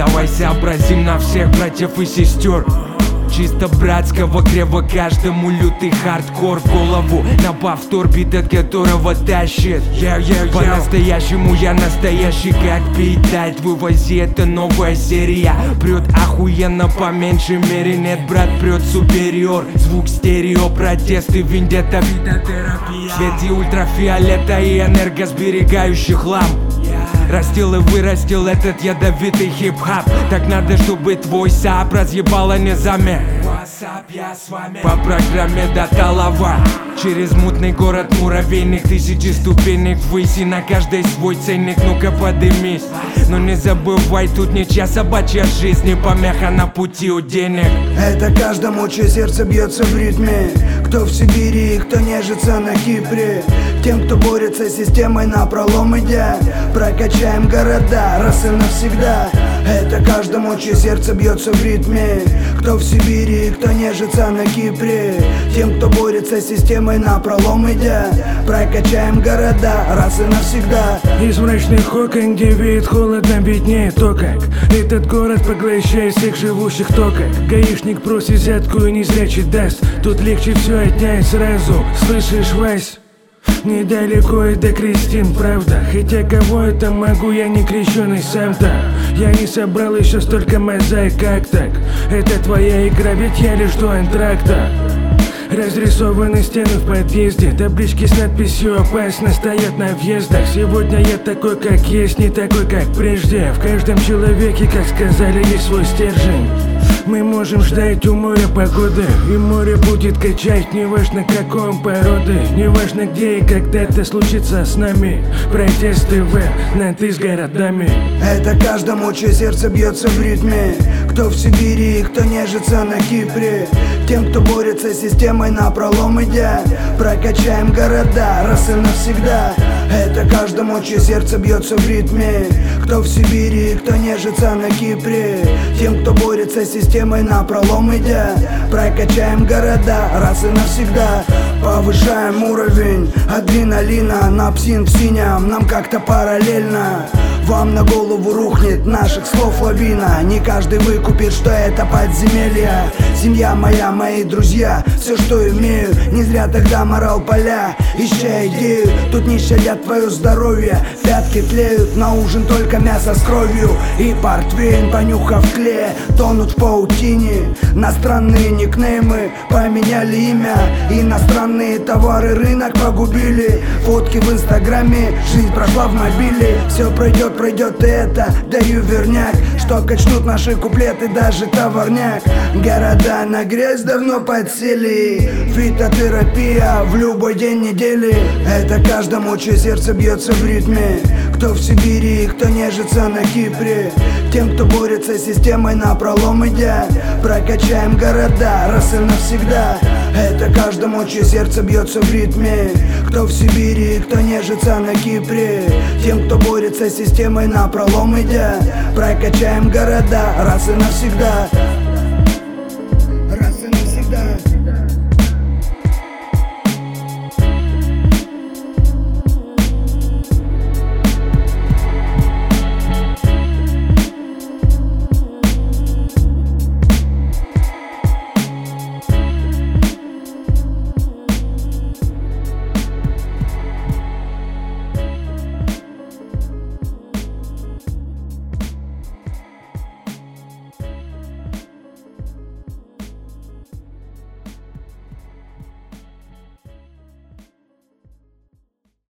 Давай сообразим на всех братьев и сестер. Чисто братского крева каждому лютый хардкор в голову. На повтор бит, от которого тащит. По-настоящему я настоящий, как P-Tide. Вывози, это новая серия. Прет охуенно, по меньшей мере. Нет, брат, прет супериор. Звук стерео, протесты, вендетта, фитотерапия. В свете ультрафиолета и энергосберегающих ламп растил и вырастил этот ядовитый хип-хап. Так надо, чтобы твой сап разъебало низами. По программе до Талова. Через мутный город муравейник, тысячи ступенек ввысь, и на каждой свой ценник. Ну-ка подымись, но не забывай, тут не час собачья жизнь, не помеха на пути у денег. Это каждому, чье сердце бьется в ритме. Кто в Сибири, кто нежится на Кипре. Тем, кто борется с системой напролом идя. Прокачаем города раз и навсегда. Это каждому, чье сердце бьется в ритме. Кто в Сибири, кто нежится на Кипре. Тем, кто борется с системой напролом идя. Прокачаем города раз и навсегда. Из мрачных окон, где веет холодно, виднее то, как этот город поглощает всех живущих то, как гаишник просит взятку и незрячий даст. Тут легче все отнять сразу, слышишь, Вась? Недалеко и до Кристин, правда. Хотя кого это могу, я не крещеный сам-то. Я не собрал еще столько мозаик, как так? Это твоя игра, ведь я лишь до антракта. Разрисованы стены в подъезде, таблички с надписью «Опасно» стоят на въездах. Сегодня я такой, как есть, не такой, как прежде. В каждом человеке, как сказали, есть свой стержень. Мы можем ждать у моря погоды, и море будет качать, неважно какой породы. Неважно где и когда это случится с нами. Протесты в на «ты» с городами. Это каждому, чье сердце бьется в ритме. Кто в Сибири, кто нежится на Кипре. Тем, кто борется с системой напролом идя. Прокачаем города раз и навсегда. Это каждому, чье сердце бьется в ритме. Кто в Сибири, кто нежится на Кипре. Тем, кто борется с системой напролом идя. Прокачаем города раз и навсегда. Повышаем уровень адреналина. На псин в синем нам как-то параллельно. Вам на голову рухнет наших слов лавина. Не каждый выкупит, что это подземелье. Семья моя, мои друзья, все, что имею. Не зря тогда морал поля, ища идею. Тут не щадят твое здоровье. Пятки тлеют, на ужин только мясо с кровью. И портвейн, понюхав клея, тонут в паутине. Иностранные никнеймы поменяли имя. Иностранные товары рынок погубили. Фотки в инстаграме, жизнь прошла в мобиле. Все пройдет и это, даю верняк. Что качнут наши куплеты, даже товарняк. Города на грязь давно подсели. Фитотерапия в любой день недели. Это каждому, чье сердце бьется в ритме. Кто в Сибири, кто нежится на Кипре. Тем, кто борется с системой напролом идя. Прокачаем города раз и навсегда. Это каждому, чье сердце бьется в ритме. Кто в Сибири, кто нежится на Кипре. Тем, кто борется с системой напролом идя. Прокачаем города раз и навсегда.